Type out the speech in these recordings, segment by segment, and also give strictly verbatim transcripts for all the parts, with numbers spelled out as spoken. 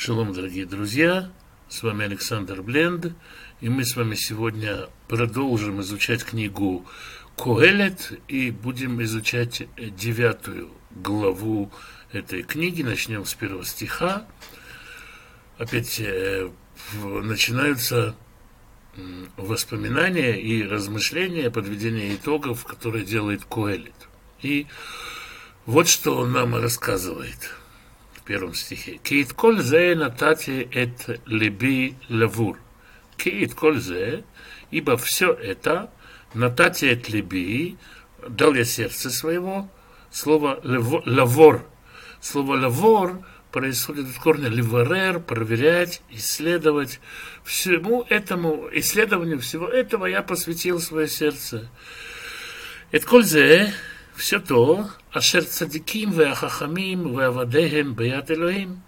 Шалом, дорогие друзья, с вами Александр Бленд, и мы с вами сегодня продолжим изучать книгу Коэлет и будем изучать девятую главу этой книги. Начнем с первого стиха. Опять э, начинаются э, воспоминания и размышления, подведение итогов, которые делает Коэлет. И вот что он нам рассказывает в первом стихе. «Ки ит коль зе натати эт леби лавур». «Ки ит коль зе», ибо все это, натати эт леби, дал я сердце своего. Слово лавор. Слово лавор происходит от корня ливарер, проверять, исследовать. Всему этому, исследованию всего этого я посвятил свое сердце. «Эт коль зе», все то, ашер цадиким веахахамим веавадехем беят Элохим,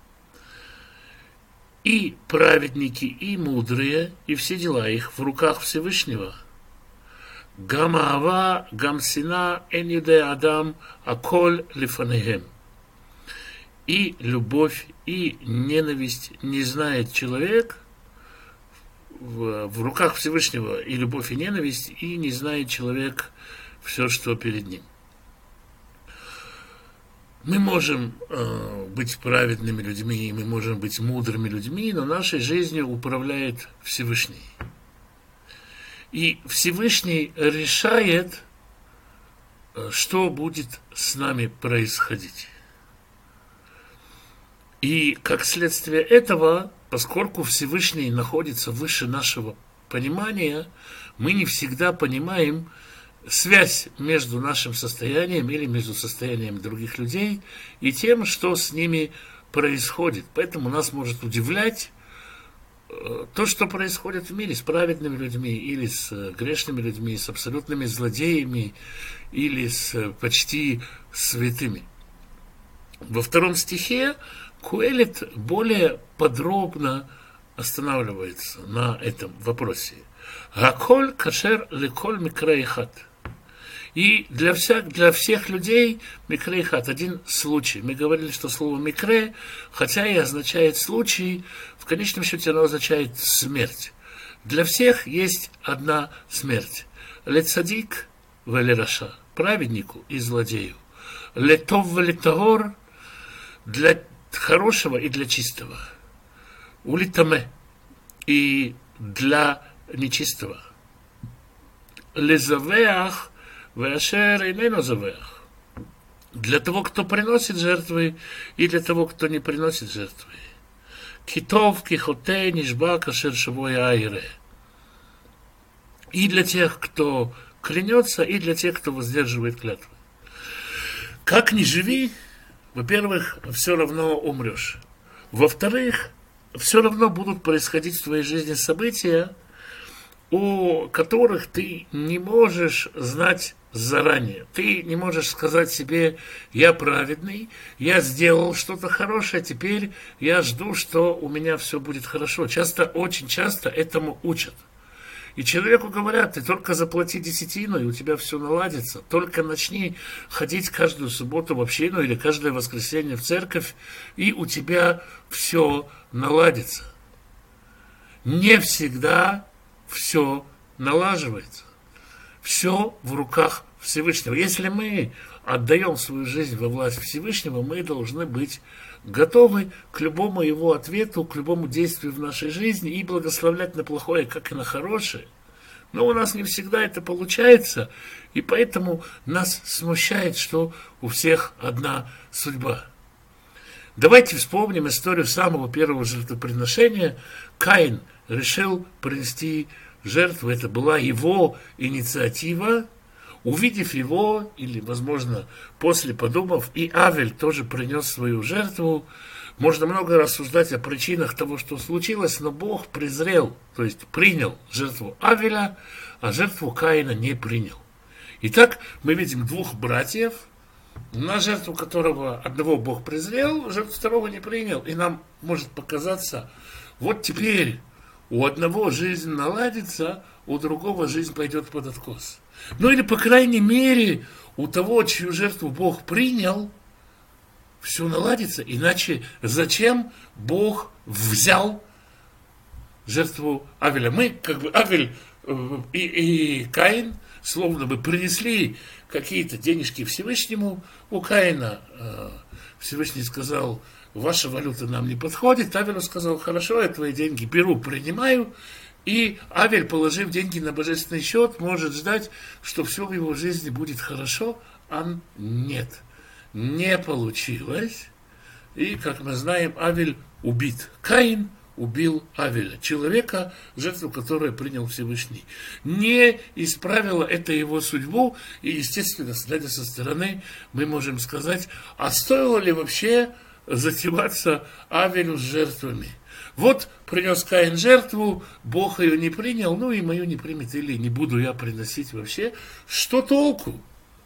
и праведники, и мудрые, и все дела их в руках Всевышнего. Гам аава, гам сина, эн юде адам, аколь лифанехем. И любовь, и ненависть не знает человек в, в руках Всевышнего, и любовь, и ненависть, и не знает человек все, что перед ним. Мы можем э, быть праведными людьми, мы можем быть мудрыми людьми, но нашей жизнью управляет Всевышний. И Всевышний решает, что будет с нами происходить. И как следствие этого, поскольку Всевышний находится выше нашего понимания, мы не всегда понимаем связь между нашим состоянием или между состоянием других людей и тем, что с ними происходит. Поэтому нас может удивлять то, что происходит в мире с праведными людьми, или с грешными людьми, с абсолютными злодеями, или с почти святыми. Во втором стихе Коэлет более подробно останавливается на этом вопросе. «Гаколь кашер леколь микрей хат». И для, всяк, для всех людей микре хат, один случай. Мы говорили, что слово микре, хотя и означает случай, в конечном счете оно означает смерть. Для всех есть одна смерть. Ле цадик ве ле раша, праведнику и злодею. Ле тов ве ле тагор, для хорошего и для чистого. Ули таме, и для нечистого. Ле завеах веашер инейно завеах, для того, кто приносит жертвы, и для того, кто не приносит жертвы. Китов, кихотей, нишба, кашер шавой айре. И для тех, кто клянется, и для тех, кто воздерживает клятвы. Как ни живи, во-первых, все равно умрешь. Во-вторых, все равно будут происходить в твоей жизни события, о которых ты не можешь знать заранее. Ты не можешь сказать себе: я праведный, я сделал что-то хорошее, теперь я жду, что у меня все будет хорошо. Часто, очень часто этому учат. И человеку говорят: ты только заплати десятину, и у тебя все наладится. Только начни ходить каждую субботу в общину или каждое воскресенье в церковь, и у тебя все наладится. Не всегда все налаживается. Все в руках Всевышнего. Если мы отдаем свою жизнь во власть Всевышнего, мы должны быть готовы к любому его ответу, к любому действию в нашей жизни и благословлять на плохое, как и на хорошее. Но у нас не всегда это получается, и поэтому нас смущает, что у всех одна судьба. Давайте вспомним историю самого первого жертвоприношения. Каин решил принести жертву, это была его инициатива. Увидев его, или, возможно, после подумав, и Авель тоже принес свою жертву. Можно много рассуждать о причинах того, что случилось, но Бог презрел, то есть принял жертву Авеля, а жертву Каина не принял. Итак, мы видим двух братьев, на жертву которого одного Бог презрел, жертву второго не принял. И нам может показаться: вот теперь у одного жизнь наладится, у другого жизнь пойдет под откос. Ну или, по крайней мере, у того, чью жертву Бог принял, все наладится. Иначе зачем Бог взял жертву Авеля? Мы, как бы, Авель э, и, и Каин, словно бы принесли какие-то денежки Всевышнему. У Каина э, Всевышний сказал: ваша валюта нам не подходит. Авель сказал: хорошо, я твои деньги беру, принимаю. И Авель, положив деньги на божественный счет, может ждать, что все в его жизни будет хорошо, а нет, не получилось. И, как мы знаем, Авель убит. Каин убил Авеля, человека, жертву которой принял Всевышний. Не исправило это его судьбу, и, естественно, глядя со стороны, мы можем сказать: а стоило ли вообще затеваться Авелю с жертвами? Вот принес Каин жертву, Бог ее не принял, ну и мою не примет, или не буду я приносить вообще. Что толку?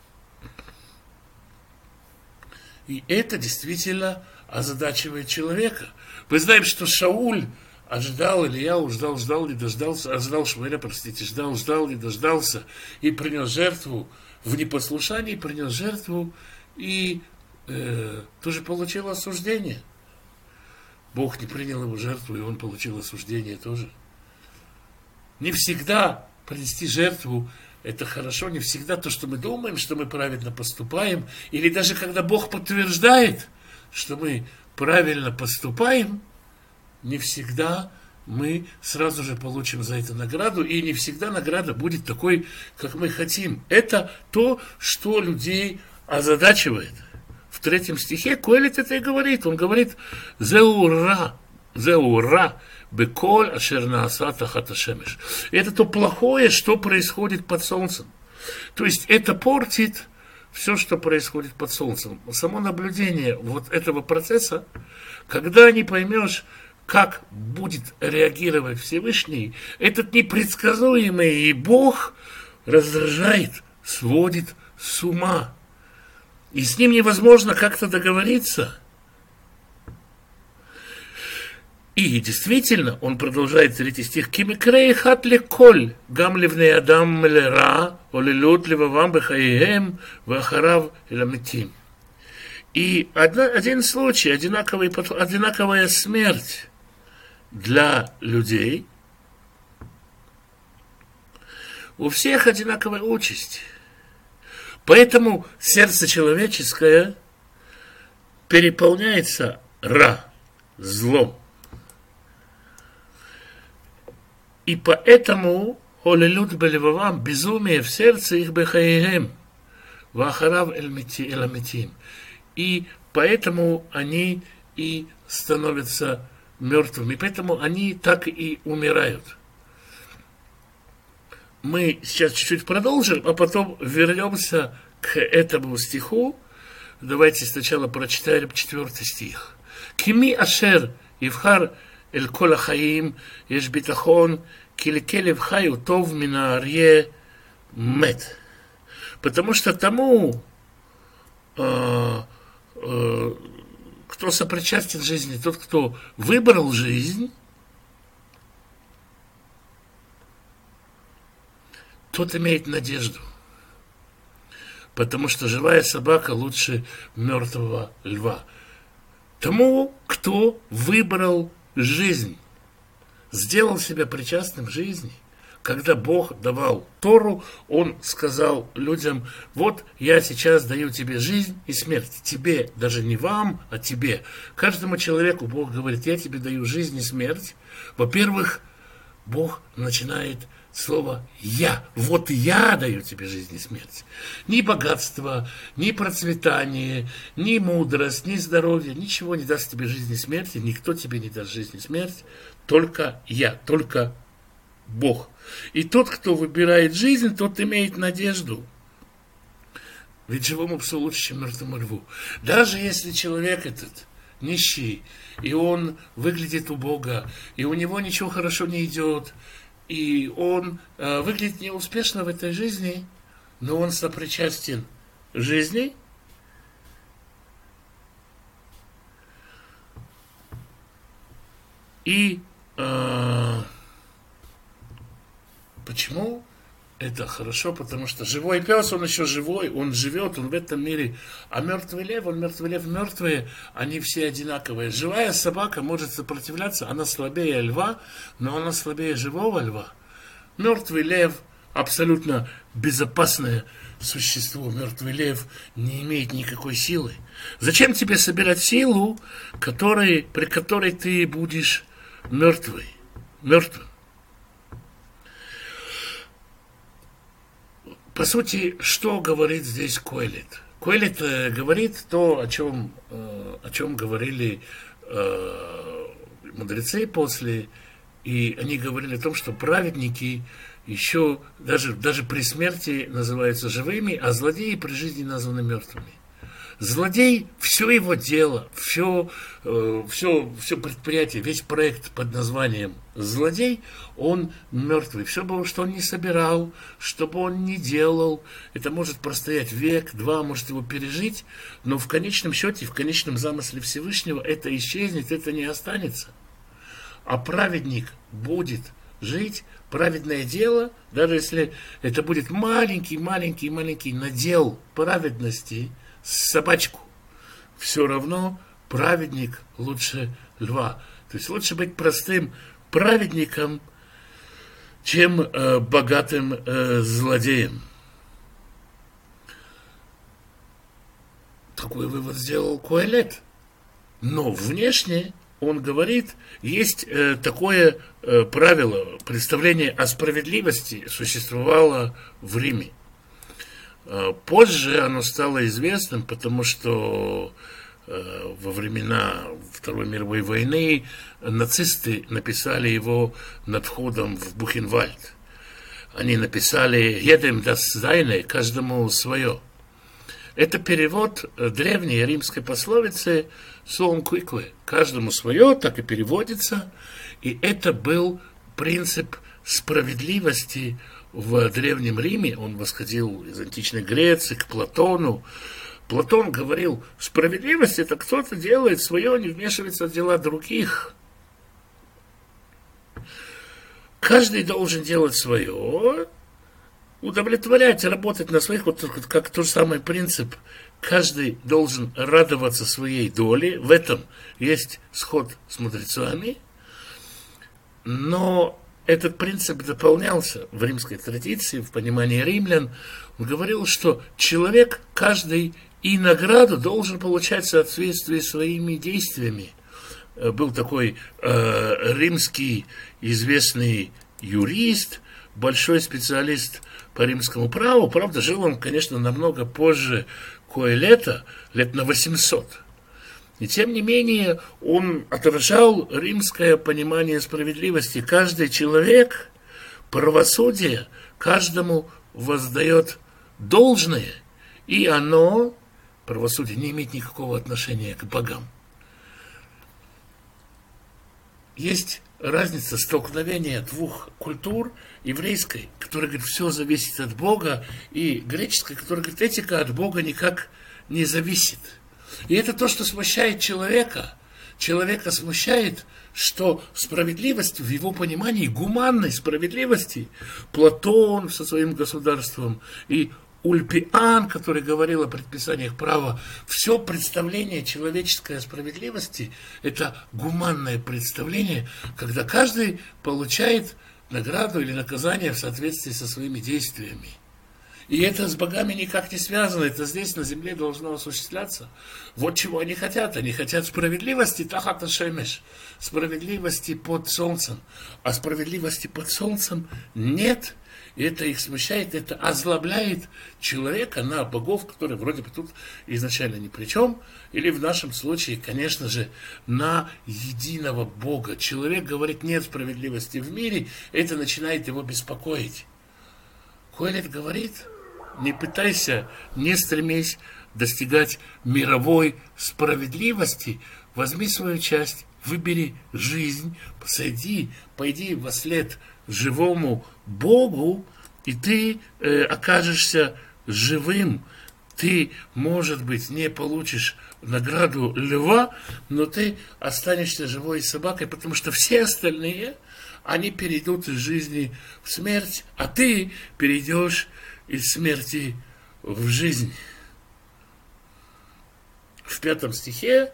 И это действительно озадачивает человека. Мы знаем, что Шауль ожидал, Ильяу ждал, ждал, не дождался, ожидал Шмуэля, простите, ждал, ждал, не дождался, и принес жертву в непослушании, принес жертву, и э, тоже получил осуждение. Бог не принял его жертву, и он получил осуждение тоже. Не всегда принести жертву – это хорошо, не всегда то, что мы думаем, что мы правильно поступаем, или даже когда Бог подтверждает, что мы правильно поступаем, не всегда мы сразу же получим за это награду, и не всегда награда будет такой, как мы хотим. Это то, что людей озадачивает. В третьем стихе Коэлит это и говорит. Он говорит: «Зеура, зеура, беколь ашер нааса тахат ашемеш». Это то плохое, что происходит под солнцем. То есть это портит все, что происходит под солнцем. Само наблюдение вот этого процесса, когда не поймешь, как будет реагировать Всевышний, этот непредсказуемый Бог раздражает, сводит с ума. И с ним невозможно как-то договориться. И действительно, он продолжает третий стих: «Кимикрей хат леколь, гам ливней адам лера, олилут ливавам бехаием, вахарав эламитим». И одна, один случай, одинаковый, одинаковая смерть для людей, у всех одинаковая участь. Поэтому сердце человеческое переполняется ра, злом. И поэтому холелют белевавам, безумие в сердце их бехаием, вахарав эламитим. И поэтому они и становятся мертвыми. Поэтому они так и умирают. Мы сейчас чуть-чуть продолжим, а потом вернемся к этому стиху. Давайте сначала прочитаем четвертый стих. «Кими ашер ивхар эль кол ахаим еш битахон ки лекелев хаю тов мин аарье мет». Потому что тому, э, э, кто сопричастен жизни, тот, кто выбрал жизнь, тот имеет надежду. Потому что живая собака лучше мертвого льва. Тому, кто выбрал жизнь, сделал себя причастным к жизни. Когда Бог давал Тору, Он сказал людям: вот я сейчас даю тебе жизнь и смерть. Тебе, даже не вам, а тебе. Каждому человеку Бог говорит: я тебе даю жизнь и смерть. Во-первых, Бог начинает слово «я». Вот я даю тебе жизнь и смерть. Ни богатство, ни процветание, ни мудрость, ни здоровье, ничего не даст тебе жизнь и смерть. Никто тебе не даст жизнь и смерть. Только я, только Бог. И тот, кто выбирает жизнь, тот имеет надежду. Ведь живому псу лучше, чем мертвому льву. Даже если человек этот нищий, и он выглядит убого, и у него ничего хорошо не идет, и он э, выглядит неуспешно в этой жизни, но он сопричастен жизни, и э, почему? Это хорошо, потому что живой пес, он еще живой, он живет, он в этом мире. А мертвый лев, он мертвый лев, мертвые, они все одинаковые. Живая собака может сопротивляться, она слабее льва, но она слабее живого льва. Мертвый лев абсолютно безопасное существо. Мертвый лев не имеет никакой силы. Зачем тебе собирать силу, которой, при которой ты будешь мертвый, мертвым? По сути, что говорит здесь Коэлет? Коэлет э, говорит то, о чем, э, о чем говорили э, мудрецы после, и они говорили о том, что праведники еще даже, даже при смерти называются живыми, а злодеи при жизни названы мертвыми. Злодей, все его дело, все, э, все, все предприятие, весь проект под названием «Злодей», он мертвый. Все, что он не собирал, что бы он ни делал, это может простоять век, два, может его пережить, но в конечном счете, в конечном замысле Всевышнего это исчезнет, это не останется. А праведник будет жить, праведное дело, даже если это будет маленький-маленький-маленький надел праведности, собачку, все равно праведник лучше льва. То есть лучше быть простым праведником, чем э, богатым э, злодеем. Такой вывод сделал Коэлет. Но внешне он говорит, есть э, такое э, правило, представление о справедливости существовало в Риме. Позже оно стало известным, потому что э, во времена Второй мировой войны нацисты написали его над входом в Бухенвальд. Они написали «Едем das seine», каждому свое. Это перевод древней римской пословицы «Солом квикле», каждому свое, так и переводится. И это был принцип справедливости в Древнем Риме. Он восходил из античной Греции к Платону. Платон говорил, справедливость — это кто-то делает свое, не вмешивается в дела других. Каждый должен делать свое, удовлетворять, работать на своих, вот как тот же самый принцип. Каждый должен радоваться своей доле. В этом есть сход с мудрецами. Но этот принцип дополнялся в римской традиции, в понимании римлян. Он говорил, что человек, каждый и награду должен получать в соответствии с своими действиями. Был такой э, римский известный юрист, большой специалист по римскому праву. Правда, жил он, конечно, намного позже Коэлета, лет на восемьсот. И тем не менее, он отражал римское понимание справедливости. Каждый человек, правосудие, каждому воздает должное, и оно, правосудие, не имеет никакого отношения к богам. Есть разница столкновения двух культур, еврейской, которая говорит, все зависит от Бога, и греческой, которая говорит, этика от Бога никак не зависит. И это то, что смущает человека. Человека смущает, что справедливость в его понимании, гуманной справедливости, Платон со своим государством и Ульпиан, который говорил о предписаниях права, все представление человеческой справедливости – это гуманное представление, когда каждый получает награду или наказание в соответствии со своими действиями. И это с богами никак не связано, это здесь на земле должно осуществляться. Вот чего они хотят. Они хотят справедливости тахат ашемеш, справедливости под солнцем. А справедливости под солнцем нет. И это их смущает, это озлобляет человека на богов, которые вроде бы тут изначально ни при чем. Или в нашем случае, конечно же, на единого Бога. Человек говорит, нет справедливости в мире, это начинает его беспокоить. Коэлет говорит, не пытайся, не стремись достигать мировой справедливости, возьми свою часть, выбери жизнь, посади, пойди во след живому Богу, и ты э, окажешься живым. ты, может быть, не получишь награду льва, но ты останешься живой собакой, потому что все остальные, они перейдут из жизни в смерть, а ты перейдешь из смерти в жизнь. В пятом стихе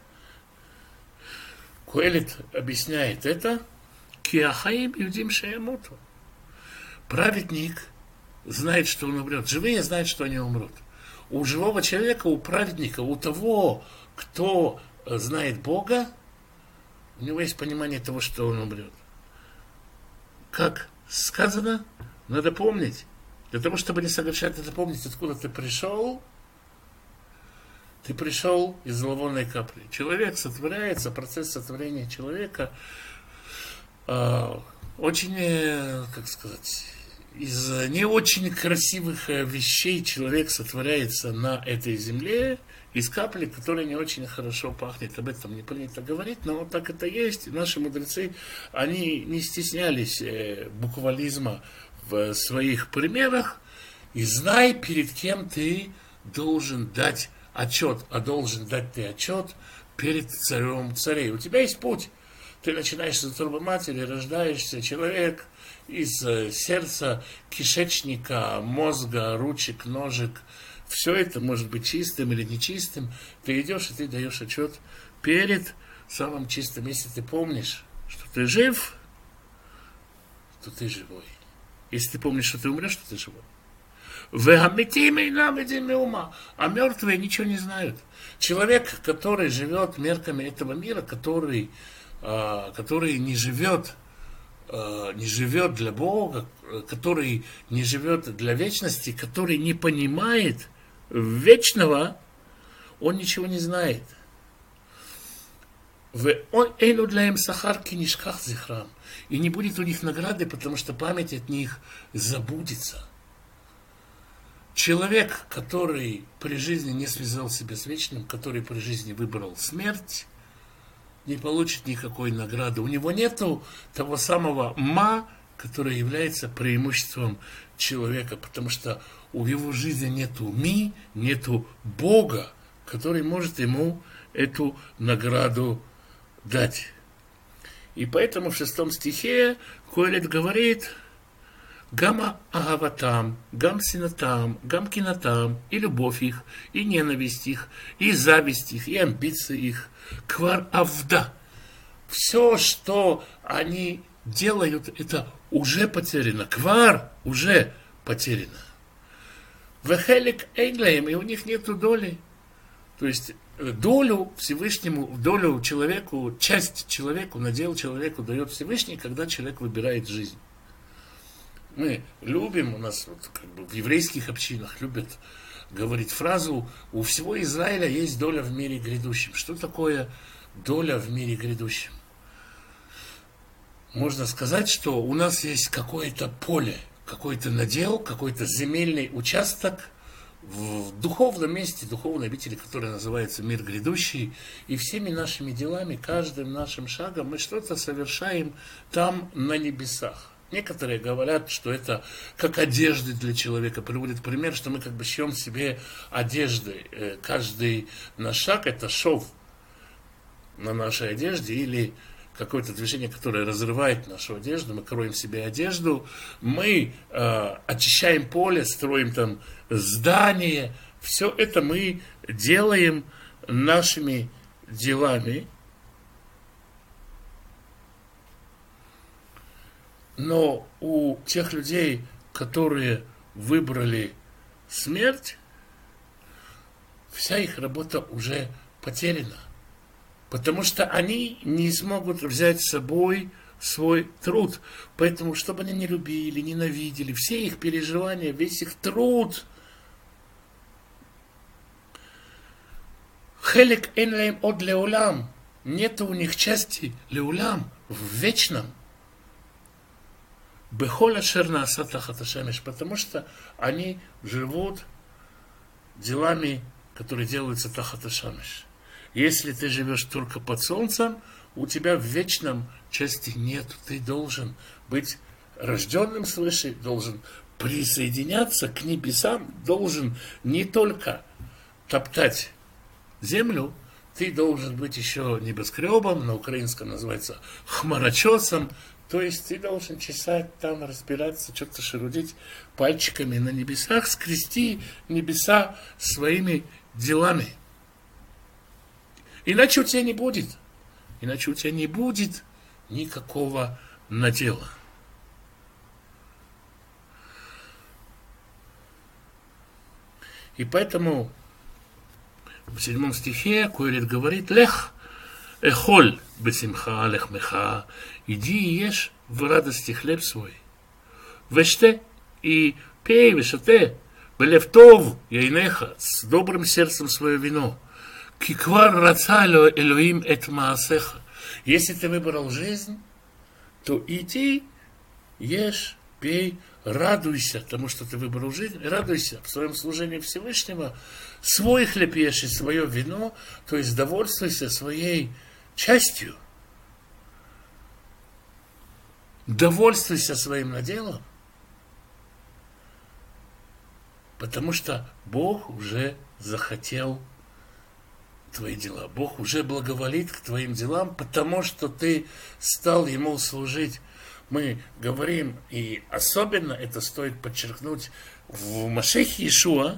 Коэлет объясняет это: «Киахаим юдим шеямуту». Праведник знает, что он умрет. Живые знают, что они умрут. У живого человека, у праведника, у того, кто знает Бога, у него есть понимание того, что он умрет. Как сказано, надо помнить. Для того, чтобы не совершать это, помнить, откуда ты пришел. Ты пришел из зловонной капли. Человек сотворяется, процесс сотворения человека э, очень, э, как сказать, из не очень красивых вещей человек сотворяется на этой земле, из капли, которая не очень хорошо пахнет. Об этом не принято говорить, но так это есть. И наши мудрецы, они не стеснялись э, буквализма в своих примерах. И знай, перед кем ты должен дать отчет, а должен дать ты отчет перед царем царей. У тебя есть путь. Ты начинаешь с утробы матери, рождаешься, человек из сердца, кишечника, мозга, ручек, ножек. Все это может быть чистым или нечистым. Ты идешь и ты даешь отчет перед самым чистым. Если ты помнишь, что ты жив, то ты живой. Если ты помнишь, что ты умрешь, то ты живой. А мертвые ничего не знают. Человек, который живет мерками этого мира, который, который не живет, не живет для Бога, который не живет для вечности, который не понимает вечного, он ничего не знает. И не будет у них награды, потому что память от них забудется. Человек, который при жизни не связал себя с вечным, который при жизни выбрал смерть, не получит никакой награды. У него нету того самого ма, которое является преимуществом человека, потому что у его жизни нету ми, нету Бога, который может ему эту награду дать. И поэтому в шестом стихе Коэлет говорит: Гама агаватам, гам синатам, гам кинатам, и любовь их, и ненависть их, и зависть их, и амбиции их, квар авда. Все, что они делают, это уже потеряно. Квар уже потеряно. Вехелик эйнлаем, и у них нету доли. То есть долю Всевышнему, долю человеку, часть человеку, надел человеку дает Всевышний, когда человек выбирает жизнь. Мы любим, у нас вот, как бы в еврейских общинах любят говорить фразу: у всего Израиля есть доля в мире грядущем. Что такое доля в мире грядущем? Можно сказать, что у нас есть какое-то поле, какой-то надел, какой-то земельный участок в духовном месте, духовной обители, которая называется мир грядущий, и всеми нашими делами, каждым нашим шагом мы что-то совершаем там на небесах. Некоторые говорят, что это как одежды для человека. Приводят пример, что мы как бы шьем себе одежды. Каждый наш шаг — это шов на нашей одежде или какое-то движение, которое разрывает нашу одежду. Мы кроем себе одежду, мы э, очищаем поле, строим там здание. Все это мы делаем нашими делами. Но у тех людей, которые выбрали смерть, вся их работа уже потеряна. Потому что они не смогут взять с собой свой труд. Поэтому, чтобы они не любили, ненавидели, все их переживания, весь их труд, хелек энлэм от леулам, нет у них части леулам в вечном. Бехола шерна сатахаташамиш, потому что они живут делами, которые делаются тахаташамиш. Если ты живешь только под солнцем, у тебя в вечном части нет. Ты должен быть рожденным свыше, должен присоединяться к небесам, должен не только топтать землю, ты должен быть еще небоскребом, на украинском называется хмарочесом, то есть ты должен чесать там, разбираться, что-то шерудить пальчиками на небесах, скрести небеса своими делами. Иначе у тебя не будет, иначе у тебя не будет никакого надела. И поэтому в седьмом стихе Коэлет говорит: «Лех, эхоль бесимха лехмеха», иди и ешь в радости хлеб свой. «Веште» и пей, вешате, белев тов яйнеха, с добрым сердцем свое вино. «Киквар рацало Элоим эт маасеха». Если ты выбрал жизнь, то иди, ешь, пей, радуйся тому, что ты выбрал жизнь, радуйся в своем служении Всевышнего, свой хлеб ешь и свое вино, то есть довольствуйся своей частью, довольствуйся своим наделом, потому что Бог уже захотел твои дела. Бог уже благоволит к твоим делам, потому что ты стал Ему служить. Мы говорим, и особенно это стоит подчеркнуть, в Машехе Иешуа,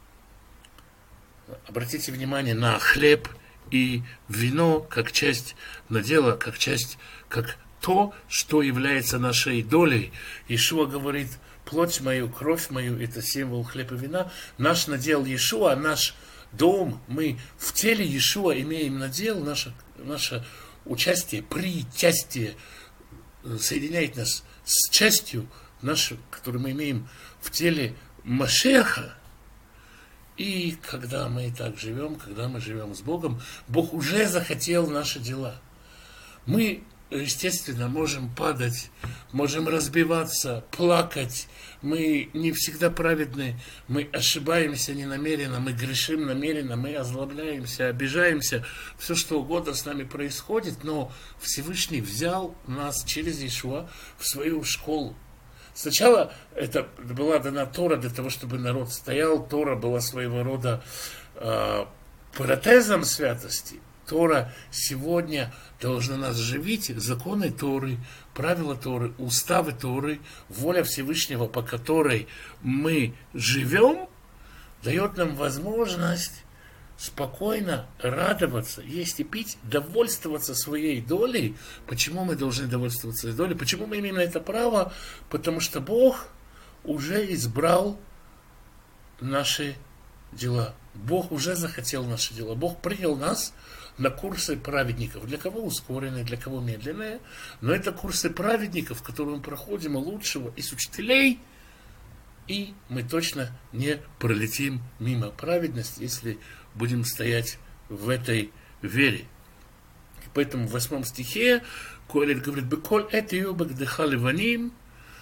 обратите внимание на хлеб и вино как часть надела, как часть, как то, что является нашей долей. Иешуа говорит: плоть мою, кровь мою, это символ хлеба и вина. Наш надел Иешуа, наш дом, мы в теле Иешуа имеем надел, наше, наше участие, причастие соединяет нас с частью, нашу, которую мы имеем в теле Машеха. И когда мы так живем, когда мы живем с Богом, Бог уже захотел наши дела. Мы, естественно, можем падать, можем разбиваться, плакать. Мы не всегда праведны, мы ошибаемся ненамеренно, мы грешим намеренно, мы озлобляемся, обижаемся. Все, что угодно с нами происходит, но Всевышний взял нас через Иешуа в свою школу. Сначала это была дана Тора для того, чтобы народ стоял. Тора была своего рода э, протезом святости. Тора сегодня должна нас живить, законы Торы, правила Торы, уставы Торы, воля Всевышнего, по которой мы живем, дает нам возможность спокойно радоваться, есть и пить, довольствоваться своей долей. Почему мы должны довольствоваться своей долей? Почему мы имеем на это право? Потому что Бог уже избрал наши дела. Бог уже захотел наши дела. Бог принял нас на курсы праведников. Для кого ускоренные, для кого медленные. Но это курсы праведников, которые мы проходим у лучшего из учителей. И мы точно не пролетим мимо праведности, если будем стоять в этой вере. И поэтому в восьмом стихе Коэлет говорит: «Беколь эт ию багдеха леваним».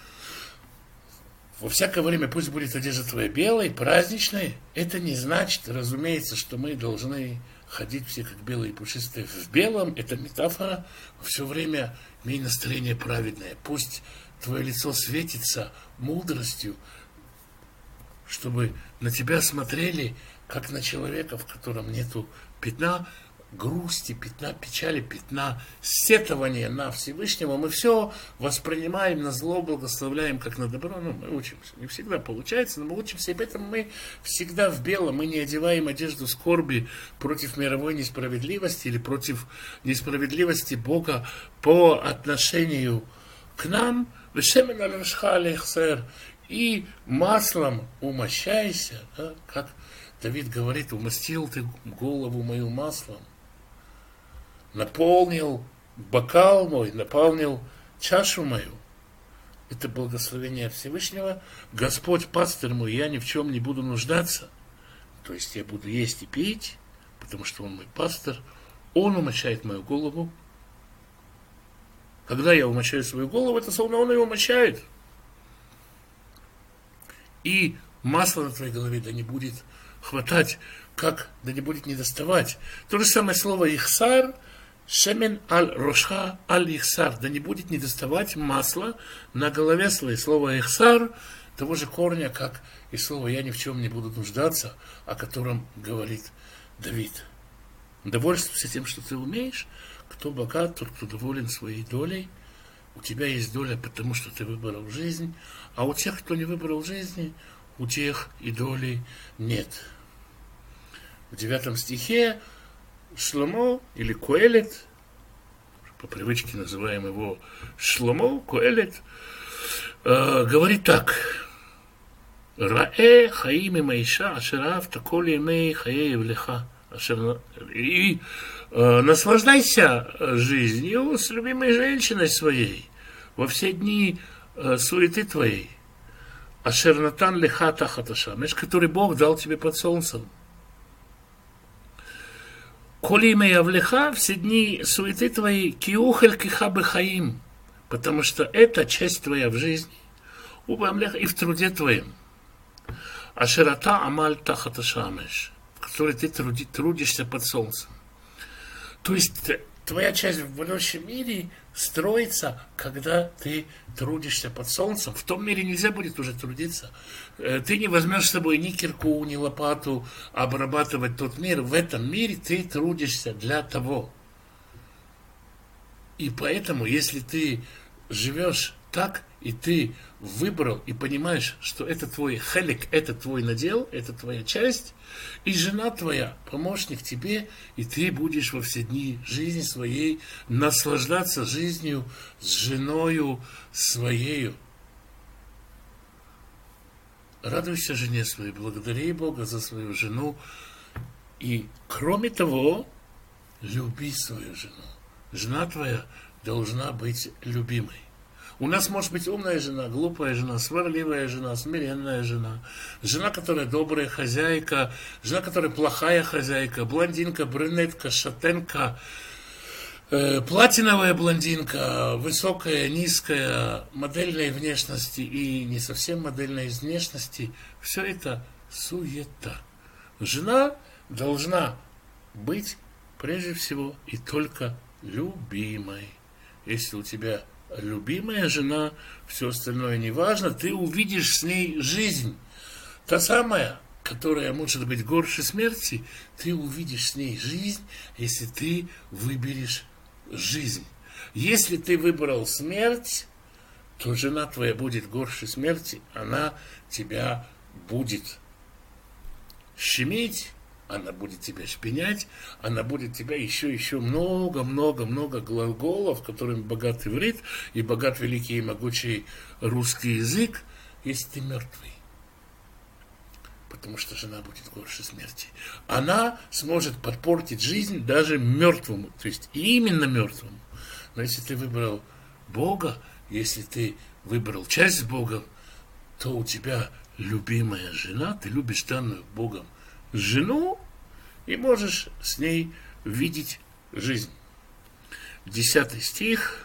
Во всякое время пусть будет одежда твоя белой, праздничной. Это не значит, разумеется, что мы должны ходить все как белые и пушистые в белом. Это метафора. Все время имей настроение праведное. Пусть твое лицо светится мудростью, чтобы на тебя смотрели, как на человека, в котором нету пятна грусти, пятна печали, пятна сетования на Всевышнего. Мы все воспринимаем на зло, благословляем как на добро. Ну, мы учимся. Не всегда получается, но мы учимся, и поэтому мы всегда в белом. Мы не одеваем одежду скорби против мировой несправедливости или против несправедливости Бога по отношению к нам. И маслом умощайся, да, как Давид говорит: умастил ты голову мою маслом, наполнил бокал мой, наполнил чашу мою. Это благословение от Всевышнего. Господь пастырь мой, я ни в чем не буду нуждаться. То есть я буду есть и пить, потому что Он мой пастырь. Он умощает мою голову. Когда я умощаю свою голову, это словно Он ее умощает. И масло на твоей голове да не будет хватать, как да не будет недоставать. То же самое слово ихсар, шемен аль рошха аль ихсар, да не будет недоставать масло на голове своей. Слово ихсар того же корня, как и слово «я ни в чем не буду нуждаться», о котором говорит Давид. Довольствуйся тем, что ты умеешь. Кто богат, тот, кто доволен своей долей. У тебя есть доля, потому что ты выбрал жизнь, а у тех, кто не выбрал жизни, у тех и доли нет. В девятом стихе Шломо или Коэлет, по привычке называем его Шломо, Коэлет, э, говорит так: «Раэ хаим и майша, ашерав таколи мей хаэ евлеха». И э, наслаждайся жизнью с любимой женщиной своей во все дни э, суеты твоей. Ашернатан леха тахат ашамеш, который Бог дал тебе под солнцем. Коли имя явлеха, все дни суеты твоей, киухель киха бехаим, потому что это часть твоя в жизни, убамлех и в труде твоем. Ашерата амаль тахат ашамеш, в которой ты труди, трудишься под солнцем. То есть твоя часть в будущем мире строится, когда ты трудишься под солнцем. В том мире нельзя будет уже трудиться. Ты не возьмешь с собой ни кирку, ни лопату обрабатывать тот мир. В этом мире ты трудишься для того. И поэтому, если ты живешь так, и ты выбрал и понимаешь, что это твой хелик, это твой надел, это твоя часть, и жена твоя, помощник тебе, и ты будешь во все дни жизни своей наслаждаться жизнью с женою своею. Радуйся жене своей, благодари Бога за свою жену, и кроме того, люби свою жену. Жена твоя должна быть любимой. У нас может быть умная жена, глупая жена, сварливая жена, смиренная жена, жена, которая добрая хозяйка, жена, которая плохая хозяйка, блондинка, брюнетка, шатенка, э, платиновая блондинка, высокая, низкая, модельной внешности и не совсем модельной внешности. Все это суета. Жена должна быть прежде всего и только любимой. Если у тебя любимая жена, все остальное не важно, ты увидишь с ней жизнь. Та самая, которая может быть горше смерти, ты увидишь с ней жизнь, если ты выберешь жизнь. Если ты выбрал смерть, то жена твоя будет горше смерти, она тебя будет щемить, она будет тебя шпинять, она будет тебя еще, еще много-много-много глаголов, которыми богат иврит и богат великий и могучий русский язык, если ты мертвый. Потому что жена будет горше смерти. Она сможет подпортить жизнь даже мертвому, то есть именно мертвому. Но если ты выбрал Бога, если ты выбрал часть с Богом, то у тебя любимая жена, ты любишь данную Богом жену и можешь с ней видеть жизнь. Десятый стих.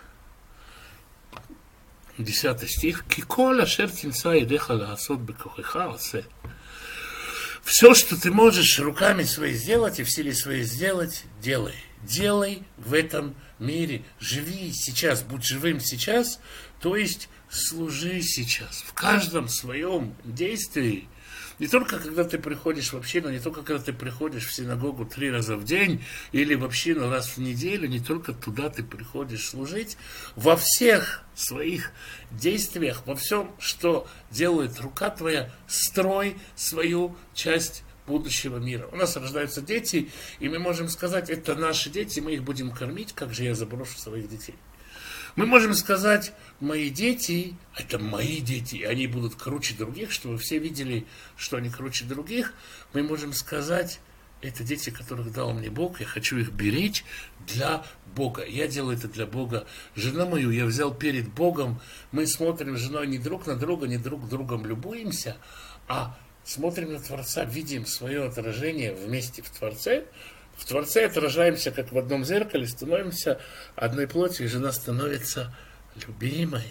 Десятый стих. Киколь ашер тинца едеха лаасот бекохеха осе. Все, что ты можешь руками своими сделать и в силе своей сделать, делай. Делай в этом мире. Живи сейчас, будь живым сейчас, то есть служи сейчас. В каждом своем действии. Не только когда ты приходишь в общину, не только когда ты приходишь в синагогу три раза в день или в общину раз в неделю, не только туда ты приходишь служить, во всех своих действиях, во всем, что делает рука твоя, строй свою часть будущего мира. У нас рождаются дети, и мы можем сказать, это наши дети, мы их будем кормить, как же я заброшу своих детей. Мы можем сказать, мои дети, это мои дети, и они будут круче других, чтобы все видели, что они круче других. Мы можем сказать, это дети, которых дал мне Бог, я хочу их беречь для Бога. Я делаю это для Бога. Жену мою я взял перед Богом. Мы смотрим с женой не друг на друга, не друг другом любуемся, а смотрим на Творца, видим свое отражение вместе в Творце. В Творце отражаемся, как в одном зеркале, становимся одной плотью, и жена становится любимой.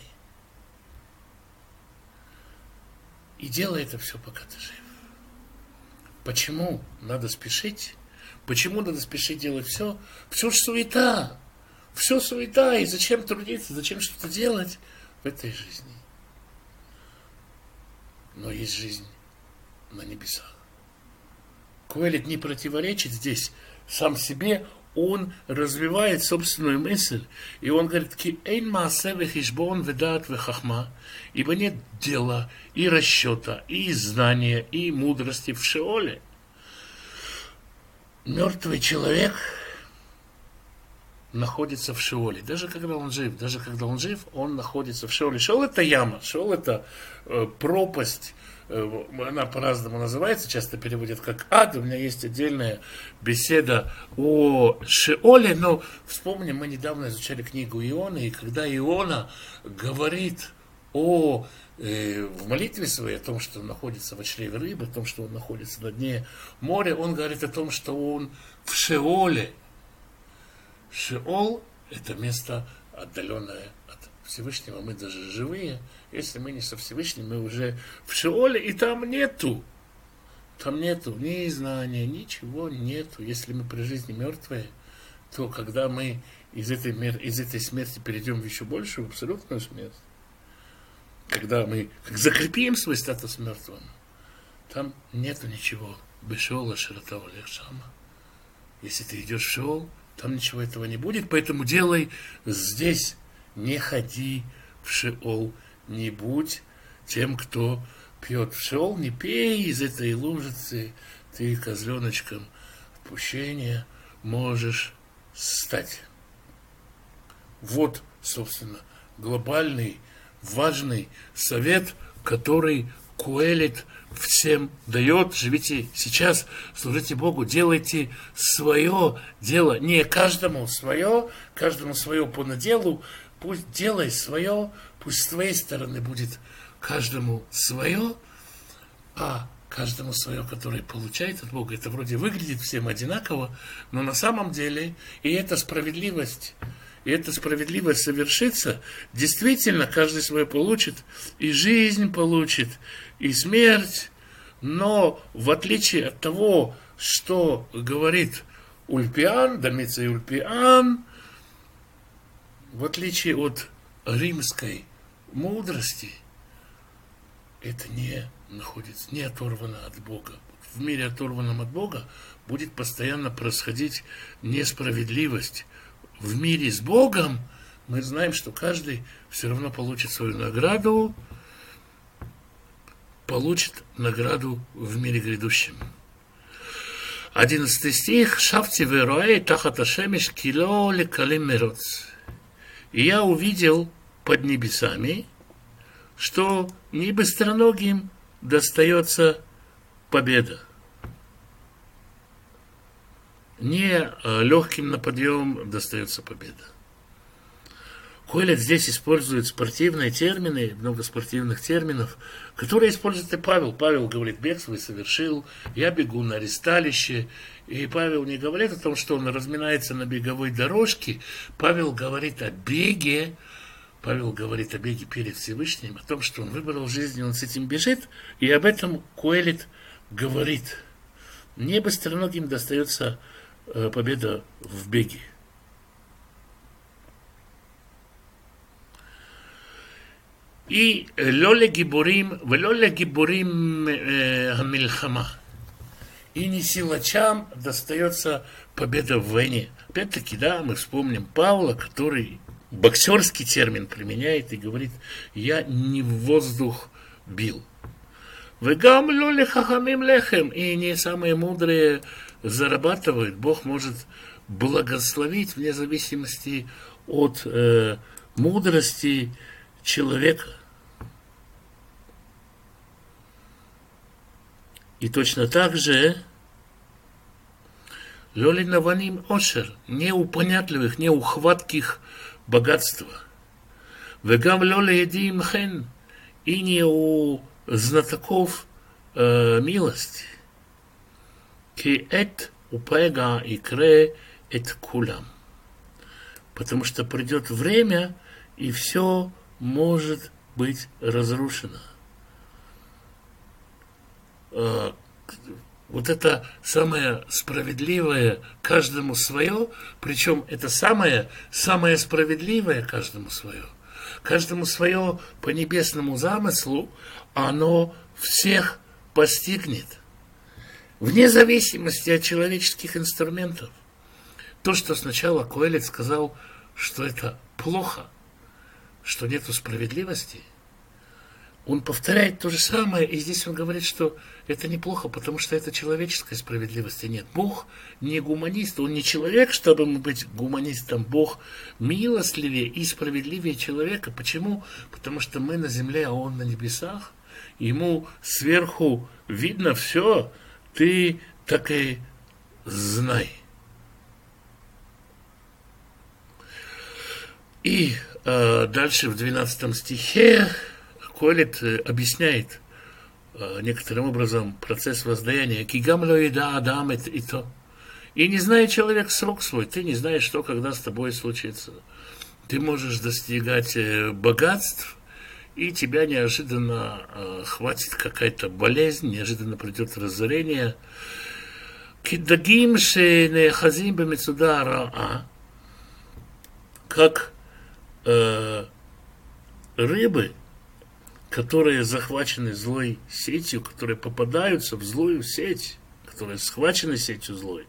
И делай это все, пока ты жив. Почему надо спешить? Почему надо спешить делать все? Все ж суета. Все суета. И зачем трудиться, зачем что-то делать в этой жизни? но есть жизнь на небесах. Коэлет не противоречит здесь сам себе, он развивает собственную мысль, и он говорит: «Ки эйн маасе вехишбон ведат вехахма», ибо нет дела и расчета, и знания, и мудрости в Шеоле. Мертвый человек находится в Шеоле. Даже когда он жив, даже когда он жив, он находится в Шеоле. Шеол — это яма, Шеол — это э, пропасть. Э, она по-разному называется, часто переводят как ад. У меня есть отдельная беседа о Шеоле, но вспомним, мы недавно изучали книгу Иона, и когда Иона говорит о, э, в молитве своей о том, что он находится в чреве рыбы, о том, что он находится на дне моря, он говорит о том, что он в Шеоле. Шеол – это место отдаленное от Всевышнего. Мы даже живые. Если мы не со Всевышним, мы уже в Шеоле, и там нету. Там нету ни знания, ничего нету. Если мы при жизни мертвые, то когда мы из этой, из этой смерти перейдем в еще большую, абсолютную смерть, когда мы как закрепим свой статус мертвым, там нету ничего. Бешеола широта олег-шама. Если ты идешь в Шеол, там ничего этого не будет, поэтому делай здесь, не ходи в Шеол, не будь тем, кто пьет в Шеол, не пей из этой лужицы, ты козленочком отпущения можешь стать. Вот, собственно, глобальный, важный совет, который Коэлет всем дает: живите сейчас, служите Богу, делайте свое дело. Не каждому свое, каждому свое по наделу. Пусть делай свое, пусть с твоей стороны будет каждому свое, а каждому свое, которое получает от Бога. Это вроде выглядит всем одинаково, но на самом деле и эта справедливость, и эта справедливость совершится, действительно каждый свое получит, и жизнь получит, и смерть, но в отличие от того, что говорит Ульпиан, Домица и Ульпиан, в отличие от римской мудрости, это не находится, не оторвано от Бога. В мире, оторванном от Бога, будет постоянно происходить несправедливость. В мире с Богом мы знаем, что каждый все равно получит свою награду, получит награду в мире грядущем. Одиннадцатый стих. «Шафти веруэй тахат ашемеш кило лекалим мероц». «И я увидел под небесами, что не быстроногим достается победа, не легким на подъем достается победа». Коэлет здесь использует спортивные термины, много спортивных терминов, которые использует и Павел. Павел говорит: бег свой совершил, я бегу на ристалище. И Павел не говорит о том, что он разминается на беговой дорожке. Павел говорит о беге. Павел говорит о беге перед Всевышним, о том, что он выбрал жизнь, он с этим бежит. И об этом Коэлет говорит: не быстроногим достается победа в беге. И лоле гиборим, велоле гиборим хамильхама. И не силачам достается победа в войне. Опять-таки, да, мы вспомним Павла, который боксерский термин применяет и говорит: я не в воздух бил. Вегам лоле хахамим лехем. И не самые мудрые зарабатывают. Бог может благословить вне зависимости от э, мудрости человека. И точно так же лоли наваним ошер, не у понятливых, не у хватких богатства. Вегам лоли едим хен, и не у знатоков э, милости. Ки эт упега и кре эт кулам. Потому что придет время, и все может быть разрушено. Вот это самое справедливое каждому свое, причем это самое, самое справедливое каждому свое, каждому свое по небесному замыслу, оно всех постигнет. Вне зависимости от человеческих инструментов. То, что сначала Коэлет сказал, что это плохо, что нету справедливости, он повторяет то же самое, и здесь он говорит, что это неплохо, потому что это человеческой справедливости нет. Бог не гуманист, он не человек, чтобы быть гуманистом. Бог милостливее и справедливее человека. Почему? Потому что мы на земле, а он на небесах. Ему сверху видно все, ты так и знай. И э, дальше в двенадцатом стихе Коэлет объясняет э, некоторым образом процесс воздаяния. «Кигам ло еда адам эт ито». И не знает человек срок свой, ты не знаешь, что когда с тобой случится. Ты можешь достигать э, богатств, и тебя неожиданно э, хватит какая-то болезнь, неожиданно придет разорение. «Кидагим шенехазим бемецуда раа». Как э, рыбы, которые захвачены злой сетью, которые попадаются в злую сеть, которые схвачены сетью злой.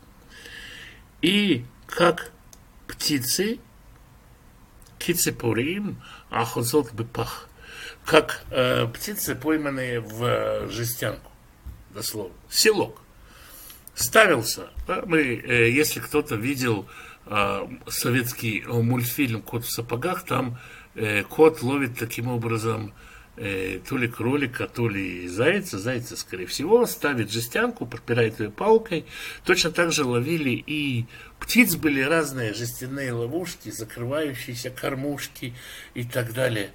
И как птицы, кицепурим, ахозот бепах, как э, птицы, пойманные в э, жестянку, дословно, селок, ставился. Да, мы, э, если кто-то видел э, советский э, мультфильм «Кот в сапогах», там э, кот ловит таким образом то ли кролика, то ли зайца, зайца, скорее всего, ставит жестянку, пропирает ее палкой. Точно так же ловили и птиц, были разные жестяные ловушки, закрывающиеся кормушки и так далее.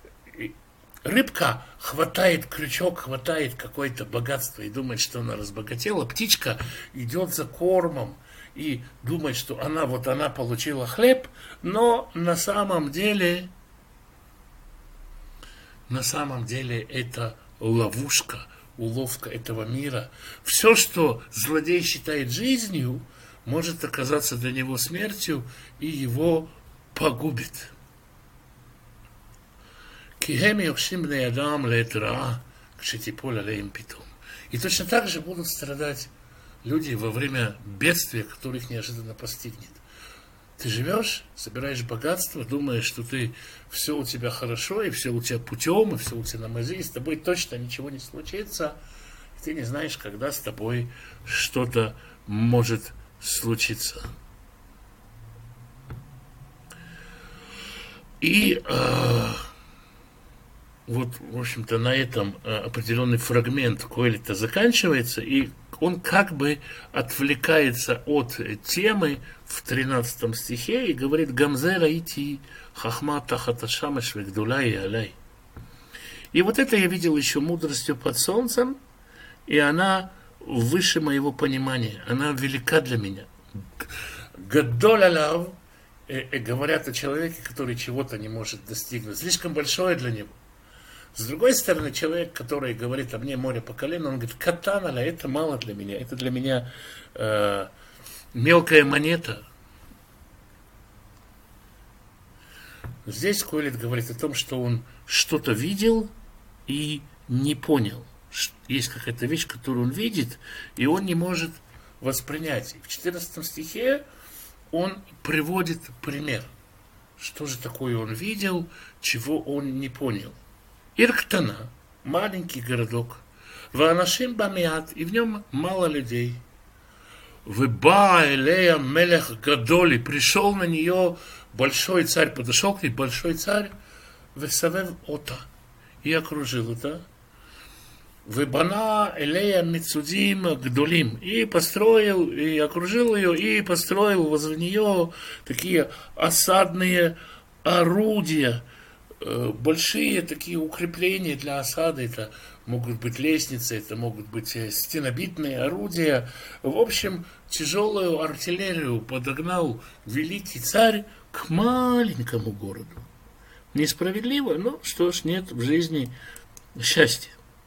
Рыбка хватает крючок, хватает какое-то богатство и думает, что она разбогатела. Птичка идет за кормом и думает, что она, вот она получила хлеб, но на самом деле... На самом деле это ловушка, уловка этого мира. Все, что злодей считает жизнью, может оказаться для него смертью и его погубит. И точно так же будут страдать люди во время бедствия, которых неожиданно постигнет. Ты живешь, собираешь богатство, думаешь, что ты все у тебя хорошо, и все у тебя путем, и все у тебя на мази, и с тобой точно ничего не случится, и ты не знаешь, когда с тобой что-то может случиться. И э, вот, в общем-то, на этом э, определенный фрагмент Коэлета заканчивается, и он как бы отвлекается от темы в тринадцатом стихе и говорит: «Гамзе раити хахма тахата шамеш вегдула и алай». И вот это я видел еще мудростью под солнцем, и она выше моего понимания, она велика для меня. Гадоль алав, говорят о человеке, который чего-то не может достигнуть, слишком большое для него. С другой стороны, человек, который говорит: «А мне море по колено», он говорит: «Катан аля, это мало для меня, это для меня э, мелкая монета». Здесь Коэлет говорит о том, что он что-то видел и не понял. Есть какая-то вещь, которую он видит, и он не может воспринять. И в четырнадцатом стихе он приводит пример. Что же такое он видел, чего он не понял. Ирктана, маленький городок, ванашим бамиат, и в нем мало людей. Веба элея мелех гадоли, пришел на нее большой царь, подошел к ней большой царь, весавев ота, и окружил это. Вебана элея мицудим гдолим, и построил, и окружил ее, и построил возле нее такие осадные орудия, большие такие укрепления для осады. Это могут быть лестницы, это могут быть стенобитные орудия. В общем, тяжелую артиллерию подогнал великий царь к маленькому городу. Несправедливо, но что ж, нет в жизни счастья.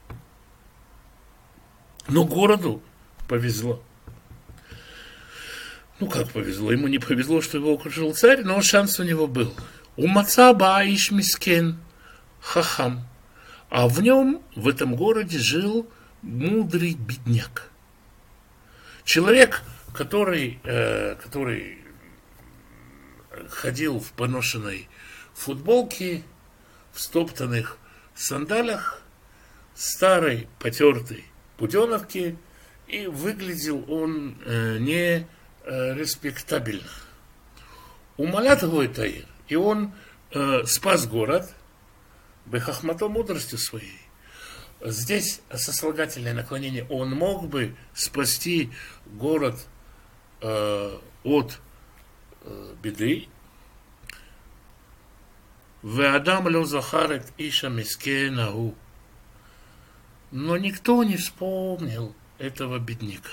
Но городу повезло. Ну как повезло? Ему не повезло, что его окружил царь, но шанс у него был. У Мацаба Аиш Мискен Хахам. А в нем, в этом городе, жил мудрый бедняк. Человек, который, э, который ходил в поношенной футболке, в стоптанных сандалях, старой потертой буденовке, и выглядел он э, не э, респектабельно. Умалят его Таир, и он э, спас город бехахмато мудростью своей. Здесь сослагательное наклонение. Он мог бы спасти город э, от э, беды. Веадам ло захарет иша мискенаху. Но никто не вспомнил этого бедняка.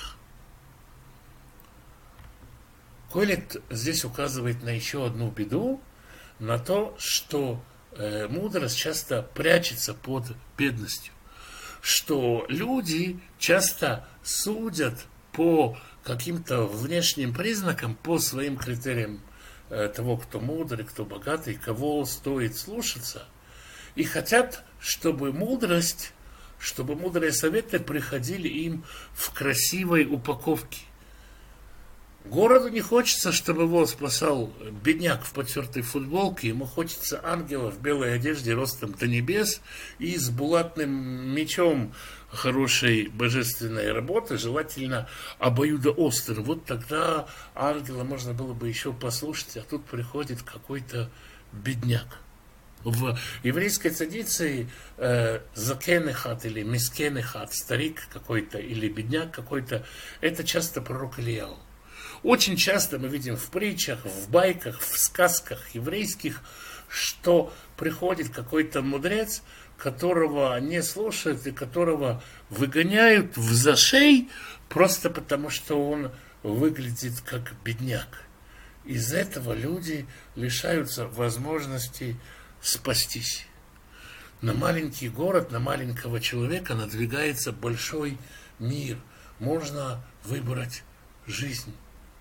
Коэлет здесь указывает на еще одну беду, на то, что э, мудрость часто прячется под бедностью, что люди часто судят по каким-то внешним признакам, по своим критериям э, того, кто мудрый, кто богатый, кого стоит слушаться, и хотят, чтобы мудрость, чтобы мудрые советы приходили им в красивой упаковке. Городу не хочется, чтобы его спасал бедняк в потертой футболке. Ему хочется ангела в белой одежде ростом до небес и с булатным мечом хорошей божественной работы, желательно обоюдоострый. Вот тогда ангела можно было бы еще послушать, а тут приходит какой-то бедняк. В еврейской традиции э, закенехат или мискенехат, старик какой-то или бедняк какой-то, это часто пророк Ильяу. Очень часто мы видим в притчах, в байках, в сказках еврейских, что приходит какой-то мудрец, которого не слушают и которого выгоняют в зашей, просто потому что он выглядит как бедняк. Из этого люди лишаются возможности спастись. На маленький город, на маленького человека надвигается большой мир. Можно выбрать жизнь.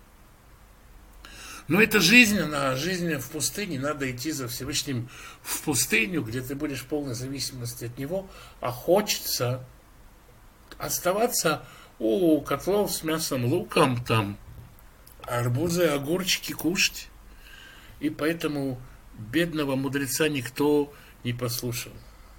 Но эта жизнь, она жизнь в пустыне, надо идти за Всевышним в пустыню, где ты будешь в полной зависимости от него, а хочется оставаться у котлов с мясом, луком, там, арбузы, огурчики кушать. И поэтому бедного мудреца никто не послушал.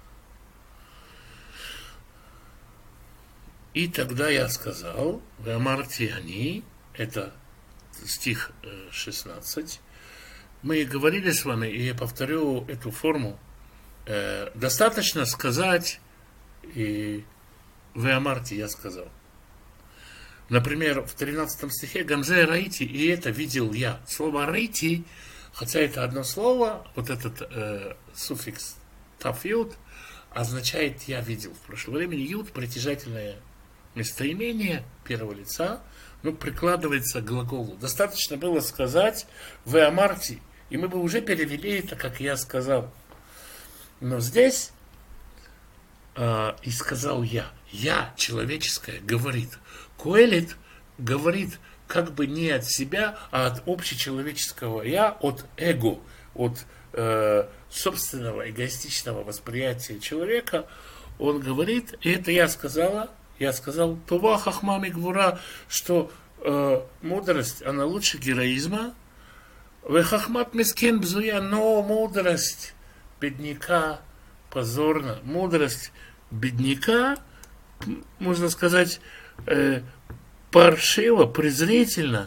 И тогда я сказал, в Амарте они, это стих шестнадцать, мы говорили с вами, и я повторю эту форму, э, достаточно сказать, и в Амарте я сказал. Например, в тринадцатом стихе Гамзе Раити, и это видел я. Слово Раити, хотя это одно слово, вот этот э, суффикс тафют означает я видел. В прошлом времени ют, притяжательное местоимение первого лица, ну, прикладывается к глаголу. Достаточно было сказать в Амарте, и мы бы уже перевели это, как я сказал. Но здесь э, и сказал я. Я, человеческое, говорит. Коэлет говорит как бы не от себя, а от общечеловеческого я, от эго, от э, собственного эгоистичного восприятия человека. Он говорит, и это я сказала, я сказал, Това хахмами гвура, что э, мудрость, она лучше героизма. Ве хахмат мискен бзуя, но мудрость бедняка позорна. Мудрость бедняка, можно сказать, э, паршиво, презрительно.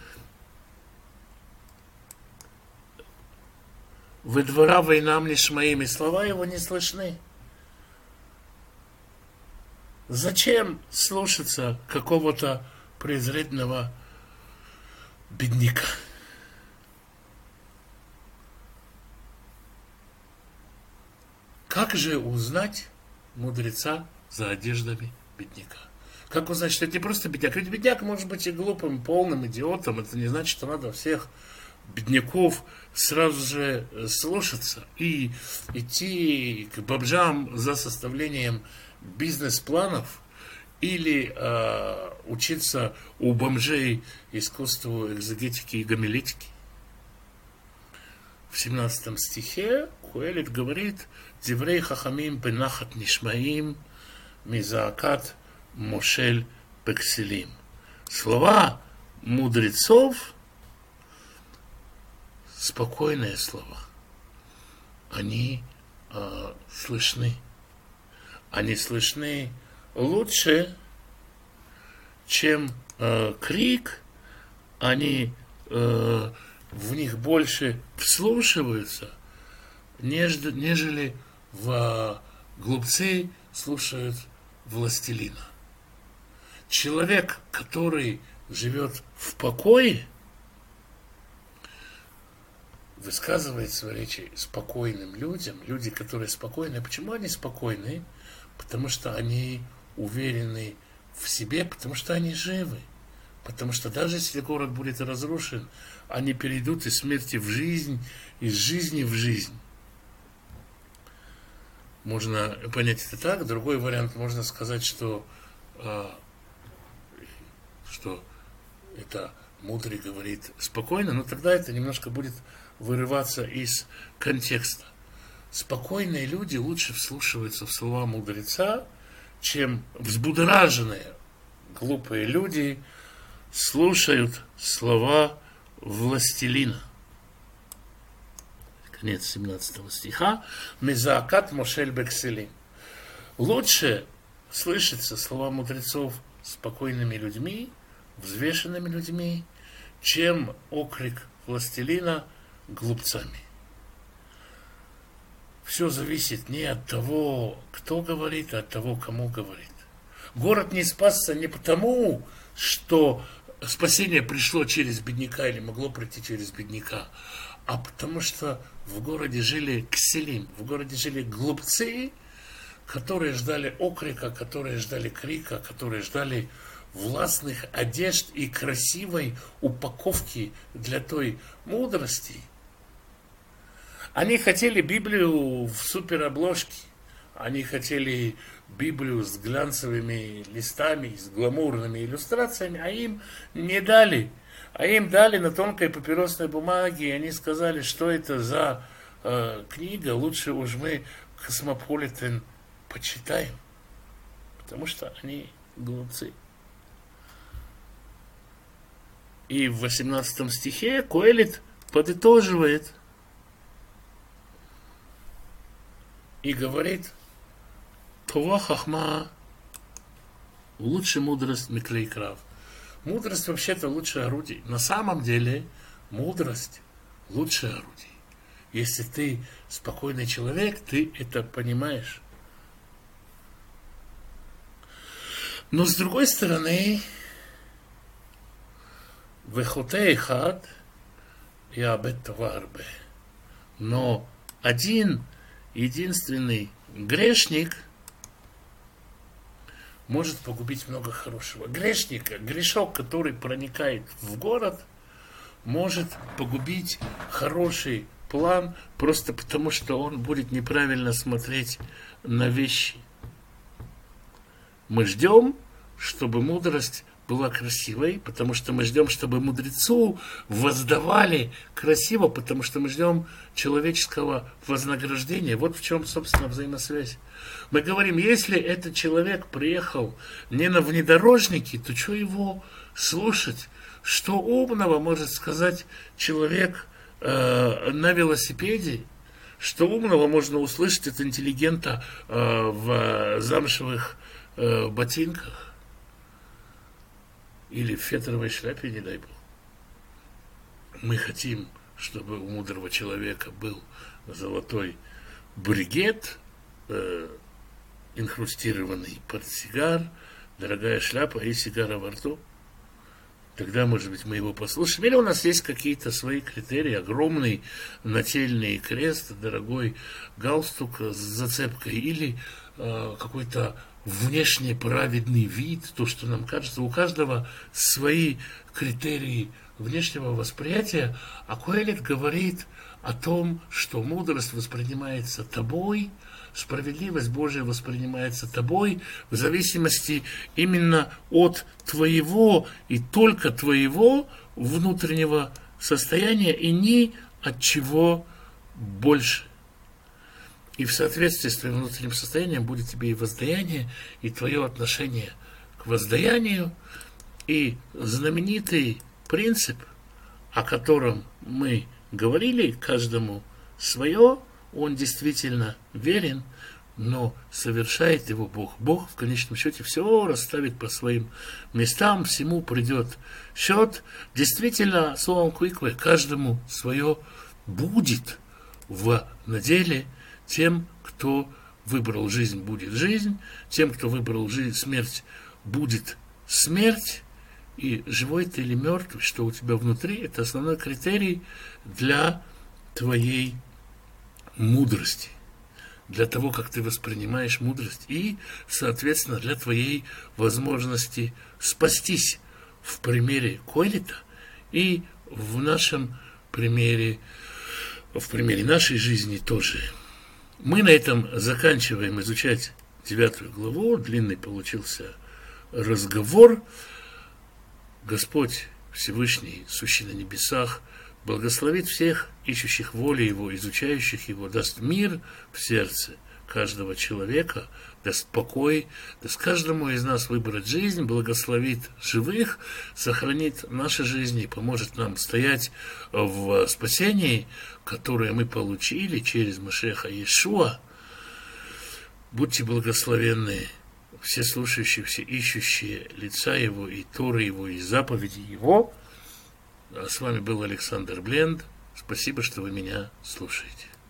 Вы двора войнам лишь моими, слова его не слышны. Зачем слушаться какого-то презрительного бедняка? Как же узнать мудреца за одеждами бедняка? Как узнать, что это не просто бедняк? Ведь бедняк может быть и глупым, полным идиотом. Это не значит, что надо всех бедняков сразу же слушаться и идти к бомжам за составлением бизнес-планов или э, учиться у бомжей искусству экзегетики и гомилетики. в семнадцатом стихе Коэлит говорит: «Диврей хахамим бенахат нишмаим мизаакат мошель бекселим». Слова мудрецов — спокойные слова. Они э, слышны. Они слышны лучше, чем э, крик. Они э, в них больше вслушиваются, неж- нежели в глупцы слушают властелина. Человек, который живет в покое, высказывает свои речи спокойным людям, люди, которые спокойны. Почему они спокойны? Потому что они уверены в себе, потому что они живы. Потому что даже если город будет разрушен, они перейдут из смерти в жизнь, из жизни в жизнь. Можно понять это так. Другой вариант, можно сказать, что, э, что это мудрый говорит спокойно, но тогда это немножко будет вырываться из контекста. Спокойные люди лучше вслушиваются в слова мудреца, чем взбудораженные глупые люди слушают слова властелина. Конец семнадцатого стиха. Мизаакат мошель бекселим. Лучше слышатся слова мудрецов спокойными людьми, взвешенными людьми, чем окрик властелина глупцами. Все зависит не от того, кто говорит, а от того, кому говорит. Город не спасся не потому, что спасение пришло через бедняка или могло прийти через бедняка, а потому что в городе жили кселим, в городе жили глупцы, которые ждали окрика, которые ждали крика, которые ждали властных одежд и красивой упаковки для той мудрости. Они хотели Библию в суперобложке, они хотели Библию с глянцевыми листами, с гламурными иллюстрациями, а им не дали. А им дали на тонкой папиросной бумаге, и они сказали, что это за э, книга, лучше уж мы Космополитен почитаем, потому что они глупцы. И в восемнадцатом стихе Коэлит подытоживает и говорит: Това хахма, лучше мудрость миклей крав. Мудрость вообще-то лучше орудий. На самом деле мудрость лучше орудий. Если ты спокойный человек, ты это понимаешь. Но с другой стороны, вехотей хад яабет това арбе. Но один единственный грешник может погубить много хорошего. Грешника, грешок, который проникает в город, может погубить хороший план, просто потому что он будет неправильно смотреть на вещи. Мы ждем, чтобы мудрость была красивой, потому что мы ждем, чтобы мудрецу воздавали красиво, потому что мы ждем человеческого вознаграждения. Вот в чем, собственно, взаимосвязь. Мы говорим, если этот человек приехал не на внедорожнике, то что его слушать? Что умного может сказать человек э, на велосипеде? Что умного можно услышать от интеллигента э, в замшевых э, ботинках? Или в фетровой шляпе, не дай бог. Мы хотим, чтобы у мудрого человека был золотой бригет, э, инхрустированный портсигар, дорогая шляпа и сигара во рту. Тогда, может быть, мы его послушаем. Или у нас есть какие-то свои критерии. Огромный нательный крест, дорогой галстук с зацепкой. Или э, какой-то внешне праведный вид, то, что нам кажется. У каждого свои критерии внешнего восприятия. А Коэлит говорит о том, что мудрость воспринимается тобой, справедливость Божия воспринимается тобой в зависимости именно от твоего и только твоего внутреннего состояния и ни от чего больше. И в соответствии с твоим внутренним состоянием будет тебе и воздаяние, и твое отношение к воздаянию, и знаменитый принцип, о котором мы говорили, каждому свое, он действительно верен, но совершает его Бог. Бог в конечном счете все расставит по своим местам, всему придет счет. Действительно, словом Квикве, каждому свое будет в наделе. Тем, кто выбрал жизнь, будет жизнь. Тем, кто выбрал жизнь, смерть, будет смерть. И живой ты или мертвый, что у тебя внутри, это основной критерий для твоей мудрости, для того, как ты воспринимаешь мудрость, и, соответственно, для твоей возможности спастись в примере Койлита и в нашем примере, в примере нашей жизни тоже. Мы на этом заканчиваем изучать девятую главу. Длинный получился разговор. Господь Всевышний, сущий на небесах, благословит всех ищущих воли Его, изучающих Его, даст мир в сердце каждого человека, даст покой, даст каждому из нас выбрать жизнь, благословит живых, сохранит наши жизни и поможет нам стоять в спасении, которое мы получили через Машеха Иешуа. Будьте благословенны, все слушающие, все ищущие лица Его и Торы Его, и заповеди Его. А с вами был Александр Бленд. Спасибо, что вы меня слушаете.